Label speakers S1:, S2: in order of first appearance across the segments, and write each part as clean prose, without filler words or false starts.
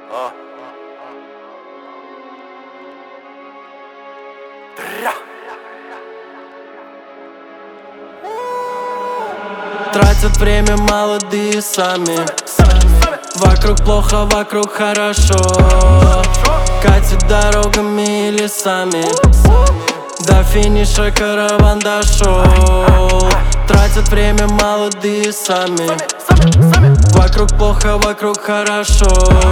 S1: Тратят время молодые сами. Вокруг плохо, вокруг хорошо. Катят дорогами и лесами. До финиша караван дошел. Тратят время молодые сами. Вокруг плохо, вокруг хорошо.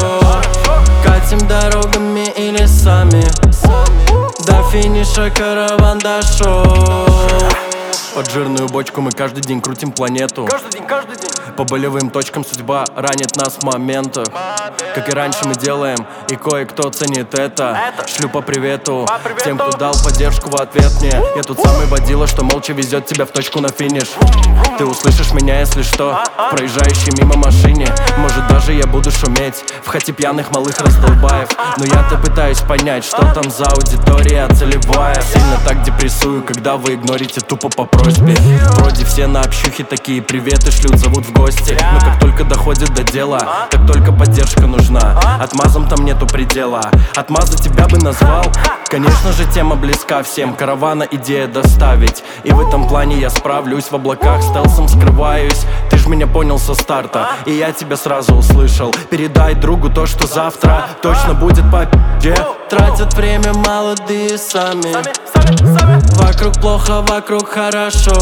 S1: Катим дорогами и лесами. До финиша караван дошел.
S2: Под жирную бочку мы каждый день крутим планету.
S1: Каждый день.
S2: По болевым точкам судьба ранит нас в моментах. Как и раньше мы делаем, и кое-кто ценит это. Шлю по привету тем, кто дал поддержку в ответ мне. Я тот самый водила, что молча везет тебя в точку на финиш. Ты услышишь меня, если что, в проезжающей мимо машине. Может, даже я буду шуметь в хате пьяных малых раздолбаев. Но я-то пытаюсь понять, что там за аудитория целевая. Сильно так депрессую, когда вы игнорите тупо по просьбе. Вроде все на общухе такие приветы шлют, зовут в гости. Но как только доходит до дела, как только поддержка нужна, отмазом там нету предела. Отмаза тебя бы назвал. Конечно же, тема близка всем, каравана идея доставить. И в этом плане я справлюсь, в облаках стелсом скрываюсь. Ты ж меня понял со старта, и я тебя сразу услышал. Передай другу то, что завтра точно будет по пи***е.
S1: Тратят время молодые сами. Вокруг плохо, вокруг хорошо.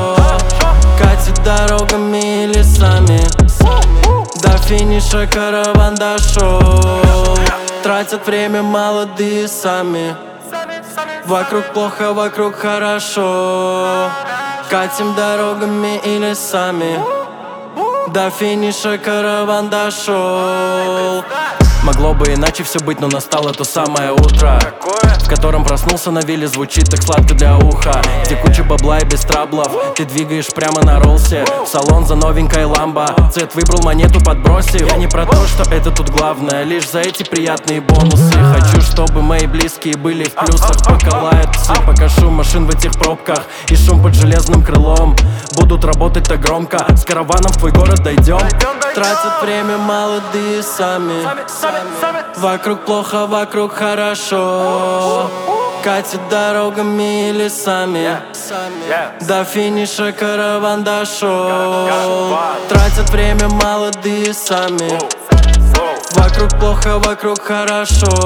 S1: Катят дорогами и лесами. До финиша караван дошел. Тратят время молодые сами. Вокруг плохо, вокруг хорошо. Катим дорогами и лесами. До финиша караван дошел.
S2: Могло бы иначе все быть, но настало то самое утро, в котором проснулся на вилле, звучит так сладко для уха. Где куча бабла и без траблов, ты двигаешь прямо на ролсе. В салон за новенькой ламбо, цвет выбрал, монету подбросив. Я не про то, что это тут главное, лишь за эти приятные бонусы. Хочу, чтобы мои близкие были в плюсах. Пока лают псы, пока шум машин в этих пробках и шум под железным крылом будут работать так громко. С караваном в твой город дойдем.
S1: Тратят время молодые сами. Вокруг плохо, вокруг хорошо. Катят дорогами и лесами. До финиша караван дошел. Тратят время молодые сами. Вокруг плохо, вокруг хорошо.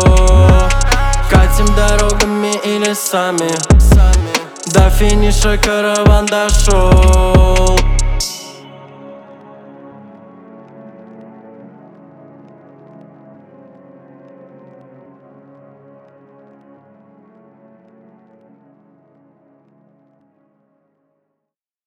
S1: Катим дорогами и лесами. До финиша караван дошел.